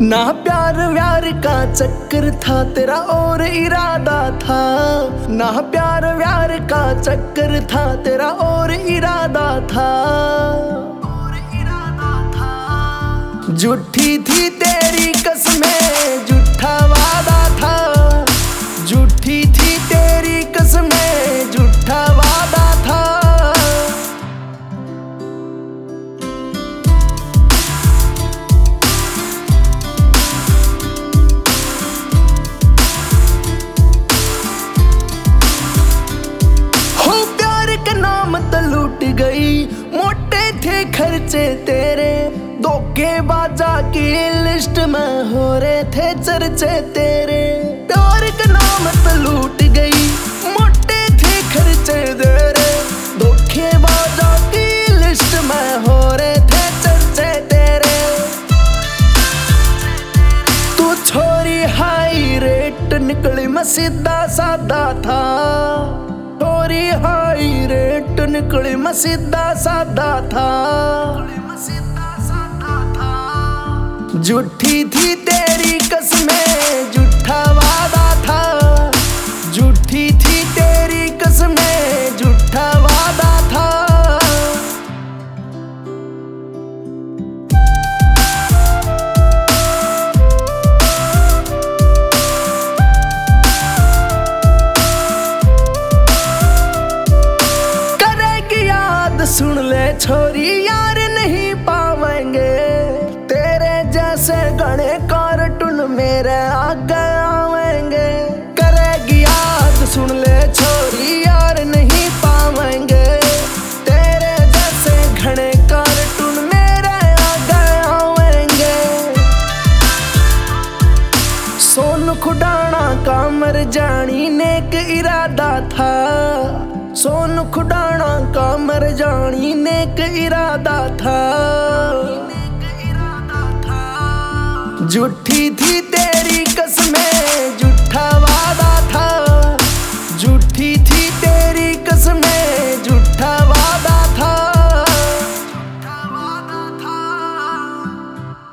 ना प्यार व्यार का चक्कर था तेरा और इरादा था। ना प्यार व्यार का चक्कर था तेरा और इरादा था। झूठी थी तेरी कसमें झूठा वादा था। झूठी थी तेरी कसमें झूठा वादा था। लूट गई मोटे थे खर्चे तेरे। धोखेबाजा की लिस्ट में हो रहे थे चर्चे तेरे। प्यार का नाम तो लूट गई मोटे थे खर्चे तेरे। धोखेबाजा की लिस्ट में हो रहे थे चर्चे तेरे। तू छोरी हाई रेट निकली मैं सीधा साधा था। छोरी हाई रेट निकली मैं सीधा साधा था। झूठी थी तेरी कसमें झूठा वादा था। झूठी थी तेरी कसमें झूठा वादा था। सुन ले छोरी यार नहीं पावेंगे तेरे जैसे घने कार्टून मेरे आगे आवेंगे। करेगी याद सुन ले छोरी यार नहीं पावेंगे तेरे जैसे घने कार्टून मेरे आगे आवेंगे। सोन खुडाना का मर जानी नेक इरादा था। सोन खुडाना का मर जानी नेक इरादा था। झूठी थी तेरी कसम